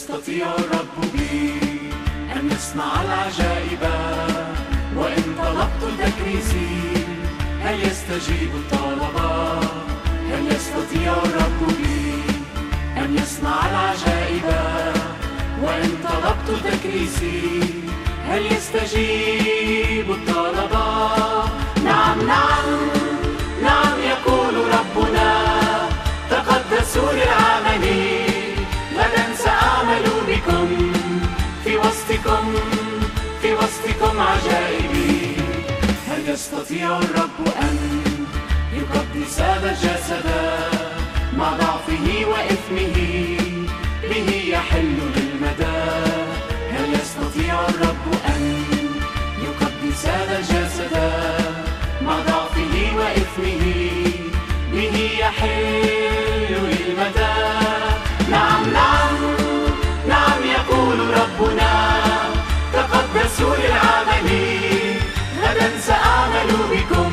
يستطيع الرب بي أن يصنع العجائب، وإن طلبت تكريسي هل يستجيب الطلب؟ هل يستطيع الرب بي أن يصنع العجائب، وإن طلبت تكريسي هل يستجيب الطلب؟ نعم نعم نعم يقول ربنا، تقدسوا للعمل، غدا سأعمل بكم في وسطكم عجائبي. هل يستطيع الرب أن يقدس هذا الجسد مع ضعفه وإثمه؟ به يحل للمدى. هل يستطيع الرب أن يقدس هذا الجسد مع ضعفه وإثمه؟ به يحل للمدى. نعم نعم نعم يقول ربنا، تقدسوا للعمل، غدا سأعمل بكم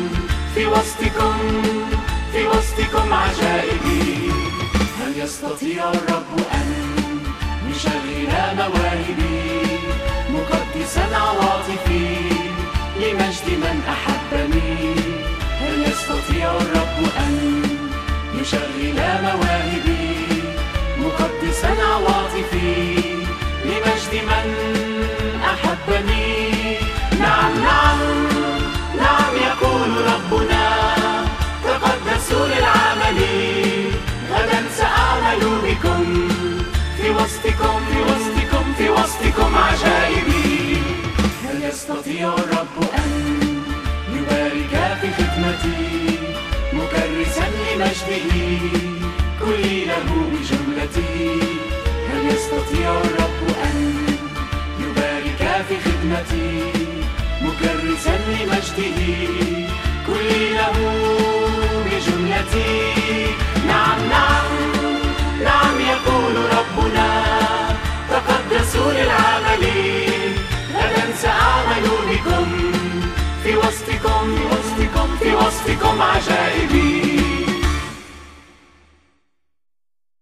في وسطكم عجائبي. هل يستطيع الرب أن يشغل مواهبي، مقدسا عواطفي لمجد من أحبني؟ هل يستطيع الرب أن يشغل مواهبي، مقدسا عواطفي لمجد من أحبني؟ نعم نعم نعم يقول ربنا، تقدسوا للعمل، غدا سأعمل بكم في وسطكم عجائبي. هل يستطيع الرب أن يبارك في خدمتي، مكرسا لمجده كل له بجملتي؟ هل يستطيع الرب أن يبارك في خدمتي، مكرسا لمجده كل له بجملتي؟ نعم نعم نعم يقول ربنا، تقدسوا للعمل، غدا سأعمل بكم في وسطكم عجائب.